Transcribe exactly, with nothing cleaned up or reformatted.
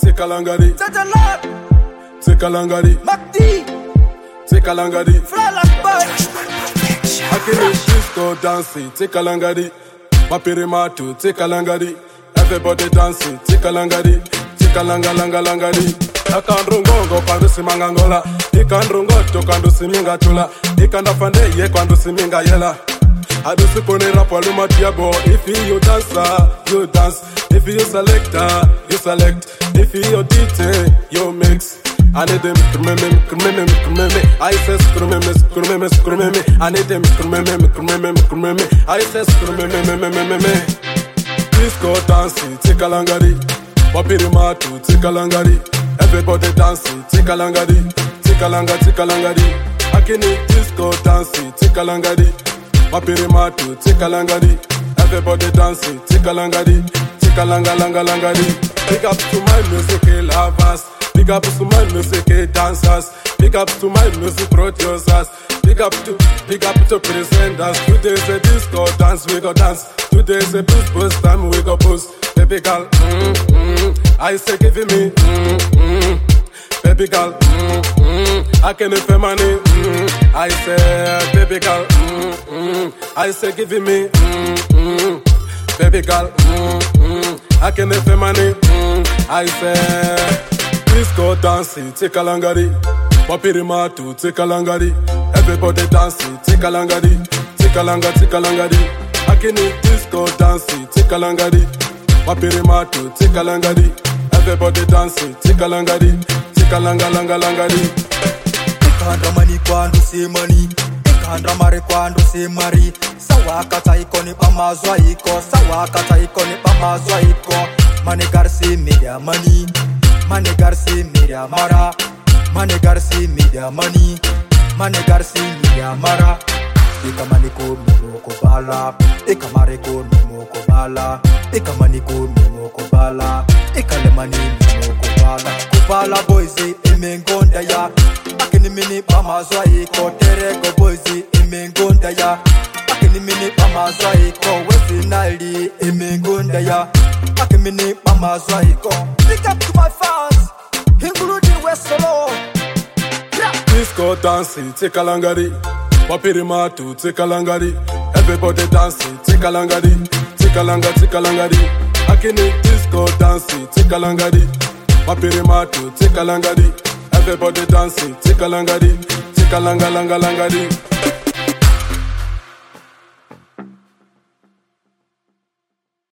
take a langari. Such a lot. Take a langari. Macdi. Take a langari. Flawless boy. Akini disco dancing, take a langari. Mapirimatu, take a langari. Everybody dancing, take a langari. Take a langa langa langari. Akanrungongo quando si mangangola. Ikanrungoto quando si minga tula. Ikandafande ye quando si minga yela. Adusi pone rapa luma tiago. If you dancer, you dance. If you selector, you select. If you D J, you mix. I need them krumeme, krumeme, krumeme. I say krumeme, krumeme, krumeme. I need them krumeme, krumeme, krumeme. I say krumeme, me, me, me, me, me. Disco dancing, take a langari. Wapirimatu, take a langari. Everybody dancing, take a langari. Take a langa, take a langari. Akini disco dancing, take a langari. Wapirimatu, take a langari. Everybody dancing, take a langari. Take a langa, langa, langari. Big up to my music lovers. Big up to my music dancers. Big up to my music producers. Big up to, big up to presenters. Today's a disco dance, we go dance. Today's a boost, boost time, we go boost. Baby girl, mm, mm, I say give me, mm, mm. Baby girl, mm, mm, I can pay money, mm, I say, baby girl, mm, mm, I say give me, mm, mm. Baby girl, mm, mm, I can pay money, mm, I say. Disco dancing, take a langari. Wapirimatu, take a langari. Everybody dancing, take a langari. Take a langa, take a langari. Akini disco dancing, take a langari. Wapirimatu, take a langari. Everybody dancing, take a langari. Take a langa, langa, langari. Ikandra mani quando se mani. Ikandra mare quando se mari. Sawakata ikoni pamazwa iko. Sawakata ikoni pamazwa iko. Manegar se media money. Manegar se media mara. Manegar se media money. Manegar se media mara. Ika maniko mimoko bala. Ika mareko mimoko bala. Ika maniko mimoko bala. Ika lemani mimoko bala. Kubala boyzi imengonda ya. Akini mini pamazwa iko. Terego boyzi imengonda ya. Akini mini pamazwa iko. Wesi nali imengonda ya. Akini mini pamazwa iko. Big up to my fans, including West Solo. Yeah. Disco dancing, take a langari. Wapirimatu, take a langari. Everybody dancing, take a langari. Take a langa, take a langari. Akini disco dancing, take a langari. Wapirimatu, take a langari. Everybody dancing, take a langari. Take a langa, langa, langari.